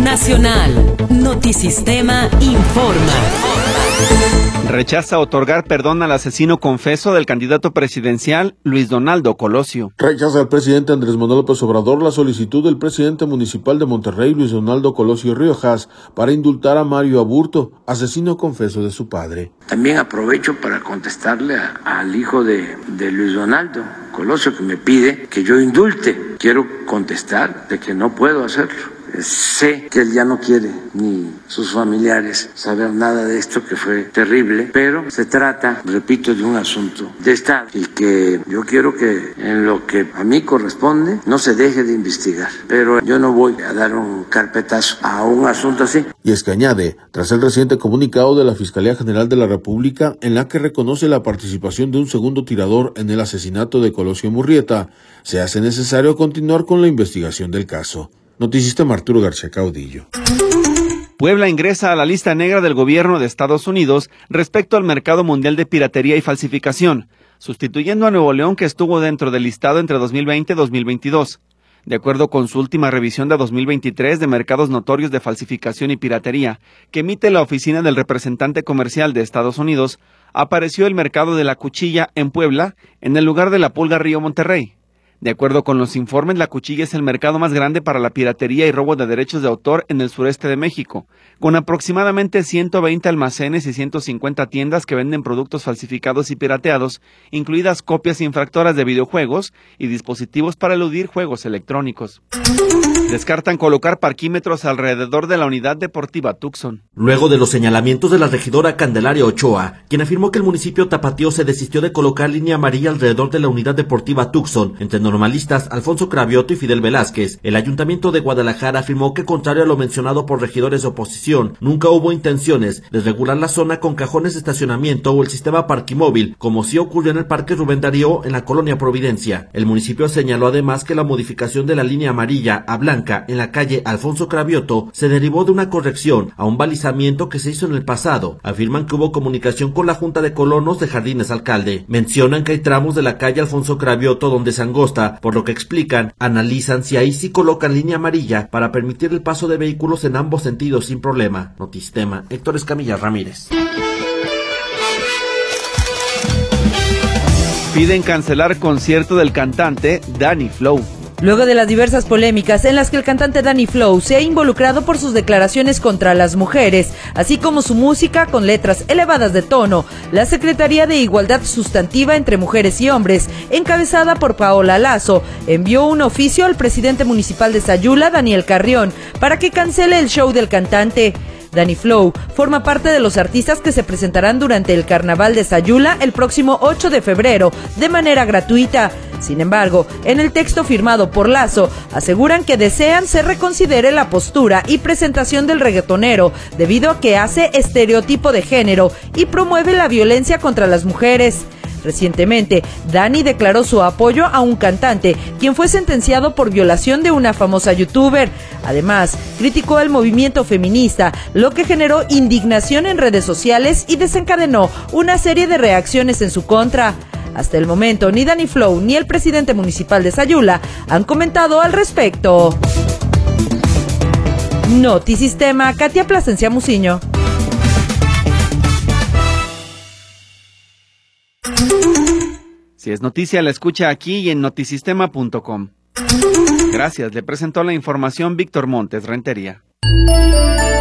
Nacional. Notisistema informa. Rechaza otorgar perdón al asesino confeso del candidato presidencial Luis Donaldo Colosio. Rechaza el presidente Andrés Manuel López Obrador la solicitud del presidente municipal de Monterrey, Luis Donaldo Colosio Riojas, para indultar a Mario Aburto, asesino confeso de su padre. También aprovecho para contestarle al hijo de Luis Donaldo Colosio, que me pide que yo indulte. Quiero contestar de que no puedo hacerlo. Sé que él ya no quiere, ni sus familiares, saber nada de esto, que fue terrible, pero se trata, repito, de un asunto de Estado y que yo quiero que en lo que a mí corresponde no se deje de investigar. Pero yo no voy a dar un carpetazo a un asunto así. Y es que añade, tras el reciente comunicado de la Fiscalía General de la República, en la que reconoce la participación de un segundo tirador en el asesinato de Colosio Murrieta, se hace necesario continuar con la investigación del caso. Notisistema Arturo García Caudillo. Puebla ingresa a la lista negra del gobierno de Estados Unidos respecto al mercado mundial de piratería y falsificación, sustituyendo a Nuevo León, que estuvo dentro del listado entre 2020 y 2022. De acuerdo con su última revisión de 2023 de mercados notorios de falsificación y piratería, que emite la Oficina del Representante Comercial de Estados Unidos, apareció el mercado de la cuchilla en Puebla, en el lugar de la Pulga Río Monterrey. De acuerdo con los informes, la cuchilla es el mercado más grande para la piratería y robo de derechos de autor en el sureste de México, con aproximadamente 120 almacenes y 150 tiendas que venden productos falsificados y pirateados, incluidas copias infractoras de videojuegos y dispositivos para eludir juegos electrónicos. Descartan colocar parquímetros alrededor de la unidad deportiva Tucson. Luego de los señalamientos de la regidora Candelaria Ochoa, quien afirmó que el municipio tapatío se desistió de colocar línea amarilla alrededor de la unidad deportiva Tucson, entre normalistas Alfonso Cravioto y Fidel Velázquez, el Ayuntamiento de Guadalajara afirmó que, contrario a lo mencionado por regidores de oposición, nunca hubo intenciones de regular la zona con cajones de estacionamiento o el sistema parquimóvil, como sí ocurrió en el Parque Rubén Darío en la colonia Providencia. El municipio señaló además que la modificación de la línea amarilla a blanca en la calle Alfonso Cravioto se derivó de una corrección a un balizamiento que se hizo en el pasado. Afirman que hubo comunicación con la Junta de Colonos de Jardines Alcalde. Mencionan que hay tramos de la calle Alfonso Cravioto donde se angosta, por lo que explican, analizan si ahí sí colocan línea amarilla para permitir el paso de vehículos en ambos sentidos sin problema. Notisistema, Héctor Escamilla Ramírez. Piden cancelar concierto del cantante Danny Flow. Luego de las diversas polémicas en las que el cantante Danny Flow se ha involucrado por sus declaraciones contra las mujeres, así como su música con letras elevadas de tono, la Secretaría de Igualdad Sustantiva entre Mujeres y Hombres, encabezada por Paola Lazo, envió un oficio al presidente municipal de Sayula, Daniel Carrión, para que cancele el show del cantante. Danny Flow forma parte de los artistas que se presentarán durante el Carnaval de Sayula el próximo 8 de febrero de manera gratuita. Sin embargo, en el texto firmado por Lazo, aseguran que desean se reconsidere la postura y presentación del reggaetonero debido a que hace estereotipo de género y promueve la violencia contra las mujeres. Recientemente, Danny declaró su apoyo a un cantante, quien fue sentenciado por violación de una famosa youtuber. Además, criticó el movimiento feminista, lo que generó indignación en redes sociales y desencadenó una serie de reacciones en su contra. Hasta el momento, ni Danny Flow ni el presidente municipal de Sayula han comentado al respecto. Notisistema, Katia Plasencia Muciño. Si es noticia, la escucha aquí y en notisistema.com. Gracias, le presentó la información Víctor Montes Rentería.